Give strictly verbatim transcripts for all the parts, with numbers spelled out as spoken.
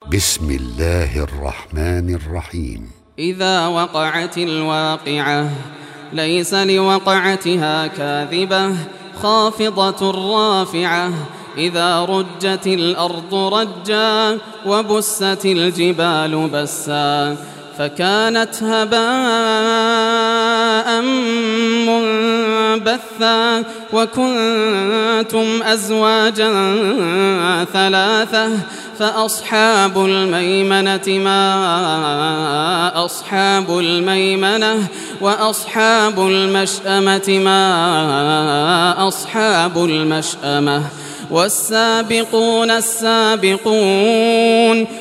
بسم الله الرحمن الرحيم. إذا وقعت الواقعة ليس لوقعتها كاذبة خافضة رافعة إذا رجت الأرض رجا وبست الجبال بسا فكانت هباء منبثا وكنتم أزواجا ثلاثة فأصحاب الميمنة ما أصحاب الميمنة وأصحاب المشأمة ما أصحاب المشأمة والسابقون السابقون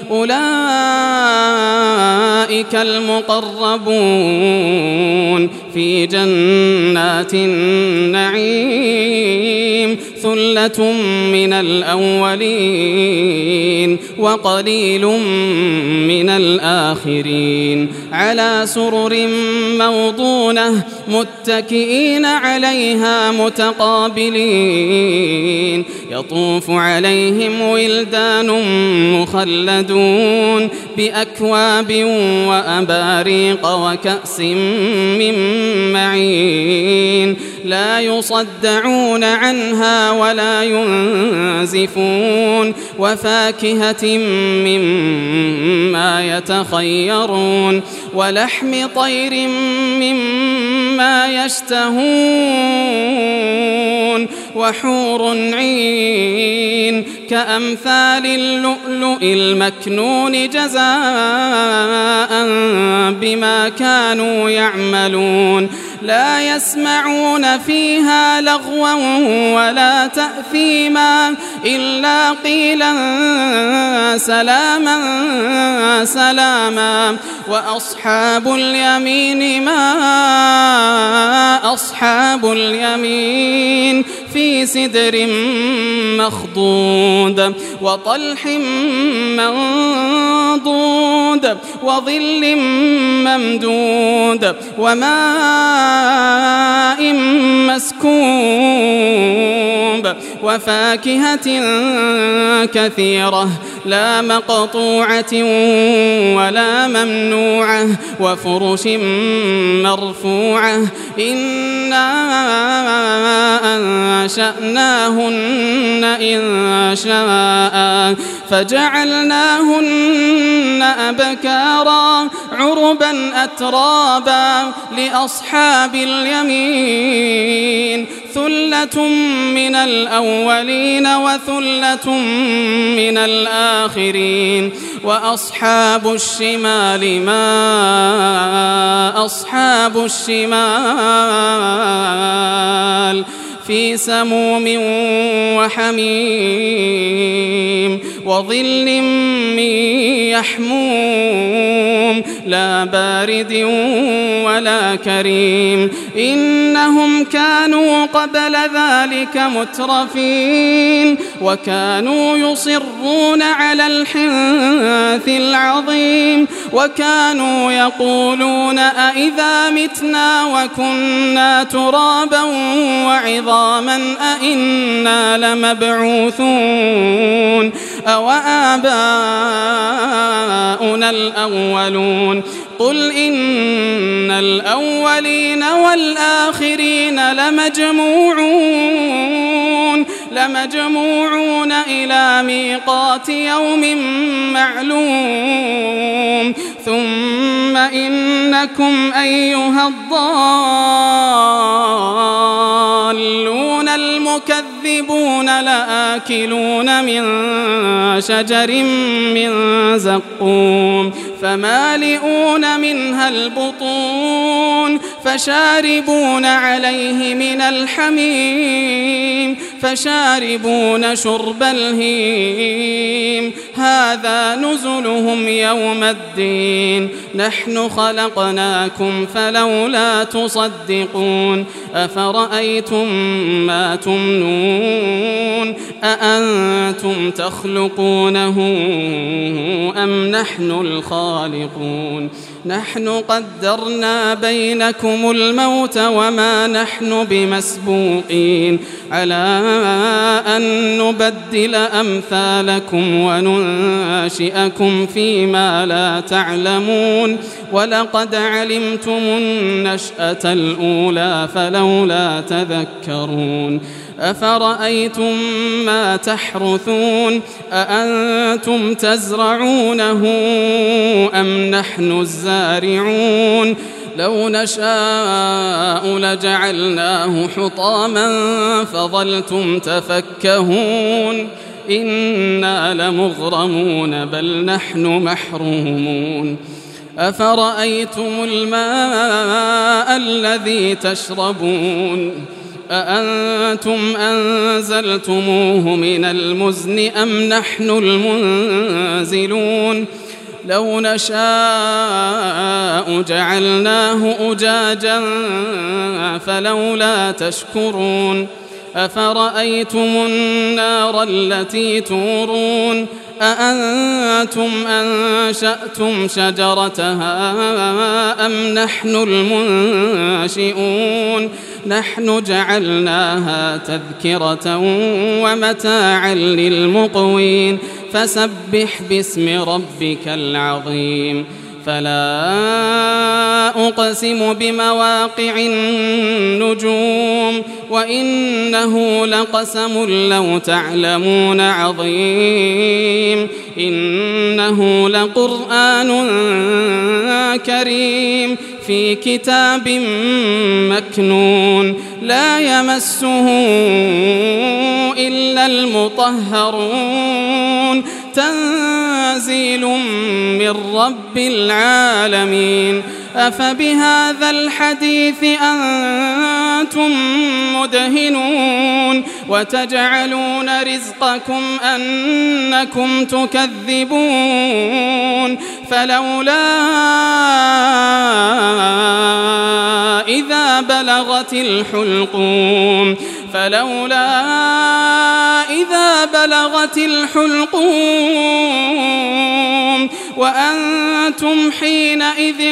أولئك المقربون في جنات النعيم ثلة من الأولين وقليل من الآخرين على سرر موضونة متكئين عليها متقابلين يطوف عليهم ولدان مخلدون بأكواب وأباريق وكأس من معين لا يصدعون عنها ولا ينزفون وفاكهة مما يتخيرون ولحم طير مما يشتهون وحور عين كأمثال اللؤلؤ المكنون جزاء بما كانوا يعملون لا يسمعون فيها لغوا ولا تأثيما إلا قيلا سلاما سلاما وأصحاب اليمين ما أصحاب اليمين في سدر مخضود وطلح منضود وظل ممدود وماء مسكوب وفاكهة كثيرة لا مقطوعة ولا ممنوعة وفرش مرفوعة إنا أنشأناهن إن شاء فجعلناهن أبكارا عربا أترابا لأصحاب اليمين ثلة من الأولين وثلة من الآخرين وأصحاب الشمال ما أصحاب الشمال في سموم وحميم وظل من يحموم لا بارد ولا كريم إنهم كانوا قبل ذلك مترفين وكانوا يصرون على الحنث العظيم وكانوا يقولون أئذا متنا وكنا ترابا وعظاما أئنا لمبعوثون أو آباؤنا الأولون قل إن الأولين والآخرين لمجموعون لمجموعون إلى ميقات يوم معلوم ثم إنكم أيها الضالون المكذبون لآكلون من شجر من زقوم فمالئون منها البطون فشاربون عليه من الحميم فشاربون شرب الهيم هذا نزلهم يوم الدين نحن خلقناكم فلولا تصدقون أفرأيتم ما تمنون أأنتم تخلقونه أم نحن الخالقون نحن قدرنا بينكم الموت وما نحن بمسبوقين على أن نبدل أمثالكم وننشئكم فيما لا تعلمون ولقد علمتم النشأة الأولى فلولا تذكرون أفرأيتم ما تحرثون أأنتم تزرعونه أم نحن الزارعون لو نشاء لجعلناه حطاما فظلتم تفكهون إنا لمغرمون بل نحن محرومون أفرأيتم الماء الذي تشربون أأنتم أنزلتموه من المزن أم نحن المنزلون لو نشاء جعلناه أجاجا فلولا تشكرون أفرأيتم النار التي تورون أأنتم أنشأتم شجرتها أم نحن المنشئون نحن جعلناها تذكرة ومتاعا للمقوين فسبح باسم ربك العظيم فلا أقسم بمواقع النجوم وإنه لقسم لو تعلمون عظيم إنه لقرآن كريم في كتاب مكنون لا يمسه إلا المطهرون تنزيل من رب العالمين أفبهذا الحديث أنتم مدهنون وتجعلون رزقكم أنكم تكذبون فلولا إذا بلغت الحلقوم فلولا إذا بلغت الحلقوم وأنتم حينئذ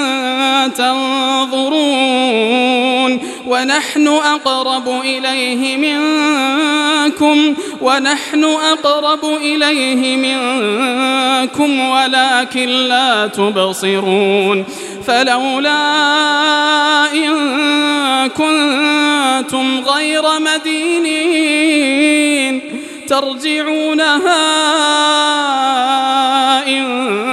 تنظرون ونحن أقرب إليه منكم ونحن أقرب إليه منكم ولكن لا تبصرون فلولا إن كنتم غير مدينين ترجعونها إن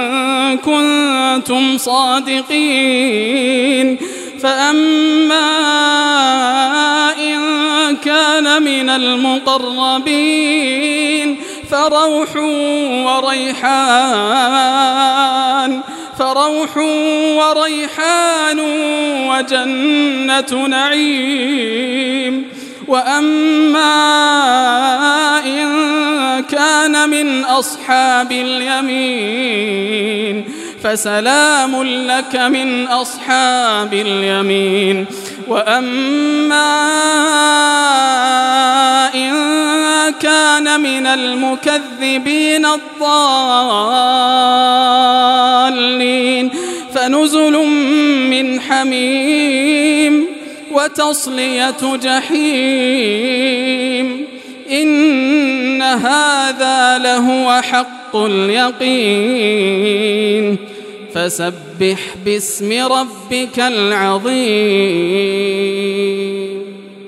كنتم صادقين فأما إن كان من المقربين فروح وريحان فروح وريحان وجنة نعيم وأما إن كان من أصحاب اليمين فسلام لك من أصحاب اليمين وأما إن كان من المكذبين الضالين فنزل من حميم وتصلية جحيم إن هذا لهو حق اليقين فسبح باسم ربك العظيم.